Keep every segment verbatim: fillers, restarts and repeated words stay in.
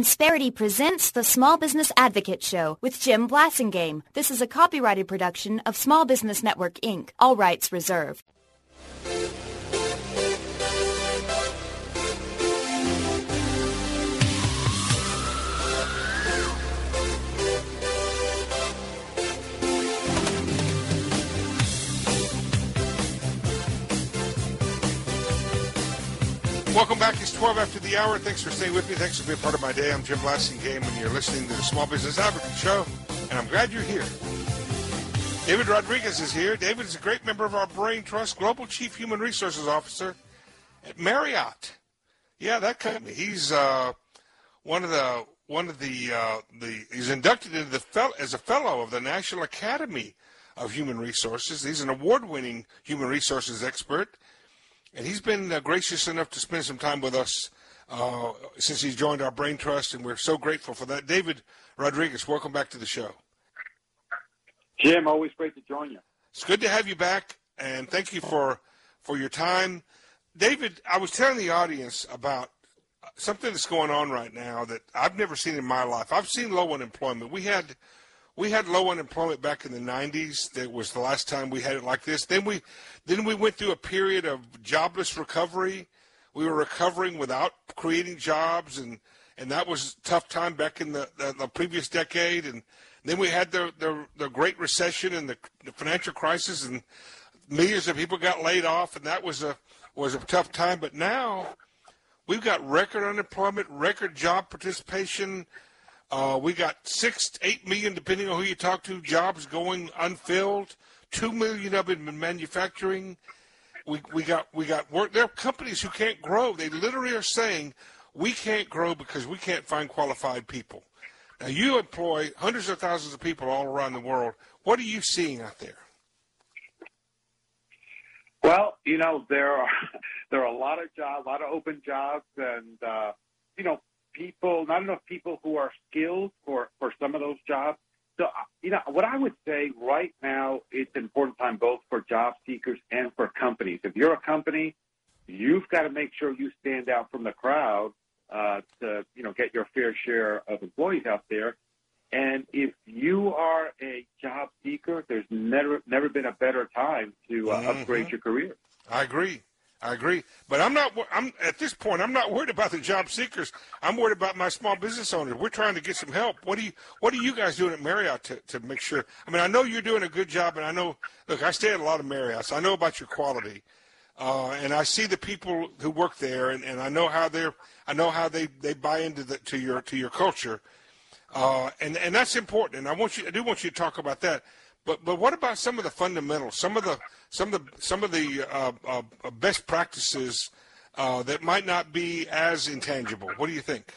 Insperity presents the Small Business Advocate Show with Jim Blasingame. This is a copyrighted production of Small Business Network, Incorporated. All rights reserved. Welcome back. It's twelve after the hour. Thanks for staying with me. Thanks for being part of my day. I'm Jim Blasingame, and you're listening to the Small Business Advocate Show, and I'm glad you're here. David Rodriguez is here. David is a great member of our Brain Trust, Global Chief Human Resources Officer at Marriott. Yeah, that company. He's uh, one of the one of the uh, the. He's inducted into the fel- as a fellow of the National Academy of Human Resources. He's an award-winning human resources expert. And he's been uh, gracious enough to spend some time with us uh, since he's joined our Brain Trust, and we're so grateful for that. David Rodriguez, welcome back to the show. Jim, always great to join you. It's good to have you back, and thank you for, for your time. David, I was telling the audience about something that's going on right now that I've never seen in my life. I've seen low unemployment. We had we had low unemployment back in the nineties. That was the last time we had it like this. Then we Then we went through a period of jobless recovery. We were recovering without creating jobs, and, and that was a tough time back in the, the, the previous decade. And then we had the, the, the Great Recession and the, the financial crisis, and millions of people got laid off, and that was a was a tough time. But now we've got record unemployment, record job participation. Uh, we got six, eight million, depending on who you talk to, jobs going unfilled. Two million of them in manufacturing. We we got we got work. There are companies who can't grow. They literally are saying we can't grow because we can't find qualified people. Now you employ hundreds of thousands of people all around the world. What are you seeing out there? Well, you know there are there are a lot of jobs, a lot of open jobs, and uh, you know people, not enough people who are skilled for for some of those jobs. So, you know, what I would say right now, it's an important time both for job seekers and for companies. If you're a company, you've got to make sure you stand out from the crowd uh, to, you know, get your fair share of employees out there. And if you are a job seeker, there's never never been a better time to uh, mm-hmm. upgrade your career. I agree. I agree. But I'm not, I'm at this point, I'm not worried about the job seekers. I'm worried about my small business owners. We're trying to get some help. What do you, what are you guys doing at Marriott to, to make sure? I mean, I know you're doing a good job, and I know, look, I stay at a lot of Marriotts. I know about your quality. Uh, and I see the people who work there, and, and I know how they're, I know how they, they buy into the, to your, to your culture. Uh, and, and that's important. And I want you, I do want you to talk about that. But but what about some of the fundamentals, some of the some of the some of the uh, uh, best practices uh, that might not be as intangible? What do you think?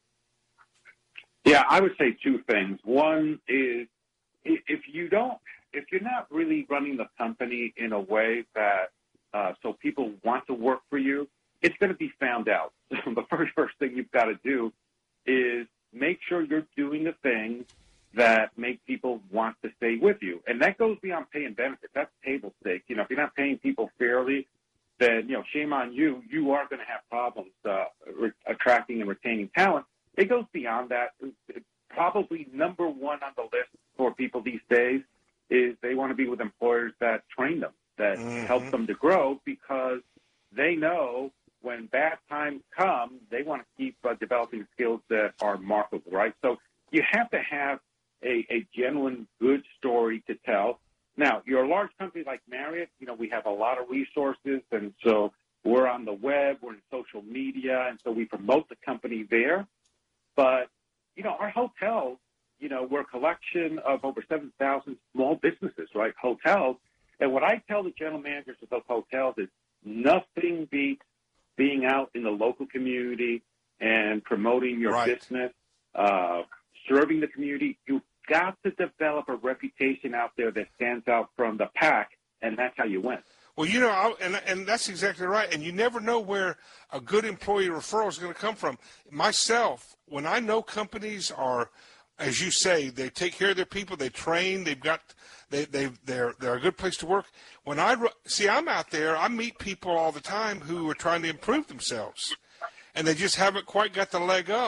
Yeah, I would say two things. One is if you don't, if you're not really running the company in a way that uh, so people want to work for you, it's going to be found out. So the first first thing you've got to do is make sure you're doing the things that make people want to stay with you. And that goes beyond pay and benefits. That's table stakes. You know, if you're not paying people fairly, then, you know, shame on you. You are going to have problems uh, re- attracting and retaining talent. It goes beyond that. Probably number one on the list for people these days is they want to be with employers that train them, that mm-hmm. help them to grow, because they know when bad times come, they want to keep uh, developing skills that are marketable, right? So you have to have A, a genuine good story to tell. Now, you're a large company like Marriott, you know, we have a lot of resources, and so we're on the web, we're in social media, and so we promote the company there. But, you know, our hotels, you know, we're a collection of over seven thousand small businesses, right, hotels. And what I tell the general managers of those hotels is nothing beats being out in the local community and promoting your right. business, uh, serving the community. You've got to develop a reputation out there that stands out from the pack, and that's how you win. Well, you know, I, and and that's exactly right. And you never know where a good employee referral is going to come from. Myself, when I know companies are, as you say, they take care of their people, they train, they've got, they they they're they're a good place to work. When I see, I'm out there, I meet people all the time who are trying to improve themselves, and they just haven't quite got the leg up.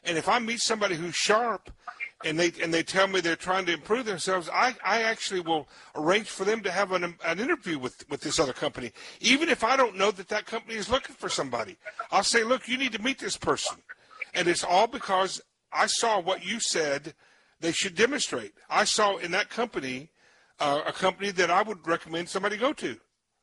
And if I meet somebody who's sharp and they and they tell me they're trying to improve themselves, I, I actually will arrange for them to have an, an interview with, with this other company. Even if I don't know that that company is looking for somebody, I'll say, look, you need to meet this person. And it's all because I saw what you said they should demonstrate. I saw in that company uh, a company that I would recommend somebody go to.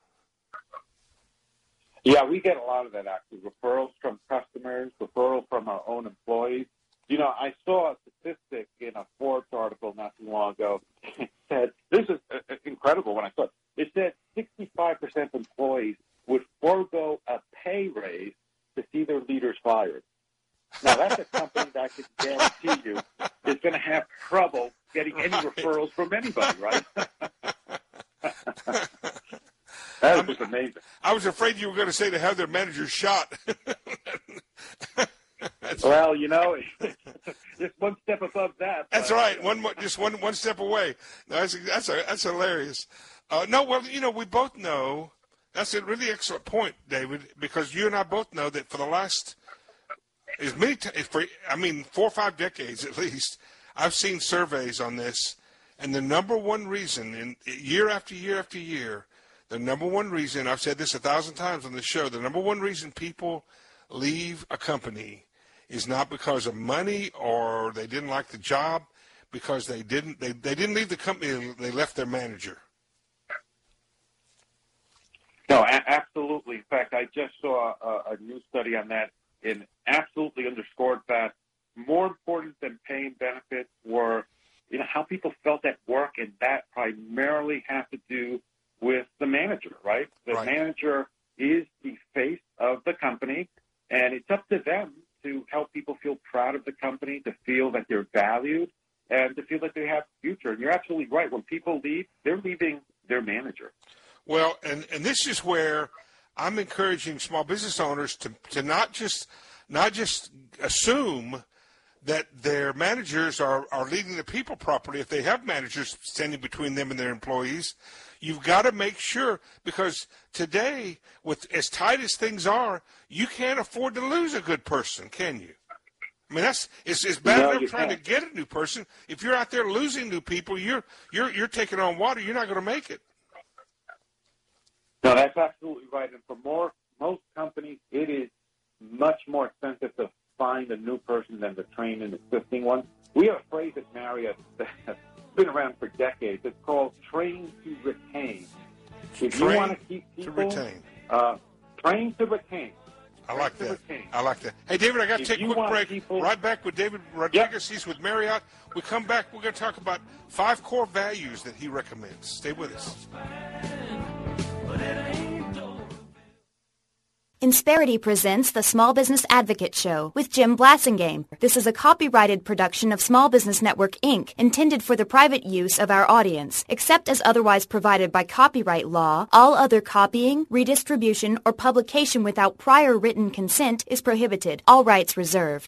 Yeah, we get a lot of that, actually. Referrals from customers, referrals from our own employees. You know, I saw a statistic in a Forbes article not too long ago. It said, this is uh, incredible when I saw it. It said sixty-five percent of employees would forego a pay raise to see their leaders fired. Now, that's a company that I can guarantee you is going to have trouble getting any right. referrals from anybody, right? That was just amazing. I was afraid you were going to say to have their managers shot. Well, you know, just one step above that. That's right. One, just one, one step away. No, that's that's a, that's hilarious. Uh, no, well, you know, we both know. That's a really excellent point, David, because you and I both know that for the last as many times, for I mean, four or five decades at least, I've seen surveys on this, and the number one reason, in year after year after year, the number one reason, I've said this a thousand times on the show, the number one reason people leave a company is not because of money or they didn't like the job, because they didn't they, they didn't leave the company, they left their manager. No, a- absolutely. In fact, I just saw a, a new study on that and absolutely underscored that more important than paying benefits were, you know, how people felt at work, and that primarily has to do with the manager, right? The right. manager is the face of the company, and it's up to them to help people feel proud of the company, to feel that they're valued, and to feel that they have a future. And you're absolutely right. When people leave, they're leaving their manager. Well, and, and this is where I'm encouraging small business owners to, to not just not just assume that their managers are, are leading the people properly if they have managers standing between them and their employees. You've got to make sure, because today, with as tight as things are, you can't afford to lose a good person, can you? I mean, that's it's, it's bad no, enough trying can't. to get a new person. If you're out there losing new people, you're you're you're taking on water. You're not going to make it. No, that's absolutely right. And for more most companies, it is much more expensive to find a new person than to train an existing one. We have a phrase at Marriott that's been around for decades. It's called train to retain. If Train you want to keep people, to retain. Uh, train to retain. I like train that. To retain. I like that. Hey, David, I got to If take a you quick want break. people- Right back with David Rodriguez. Yep. He's with Marriott. We come back, we're going to talk about five core values that he recommends. Stay with us. Insperity presents the Small Business Advocate Show with Jim Blasingame. This is a copyrighted production of Small Business Network, Incorporated, intended for the private use of our audience. Except as otherwise provided by copyright law, all other copying, redistribution, or publication without prior written consent is prohibited. All rights reserved.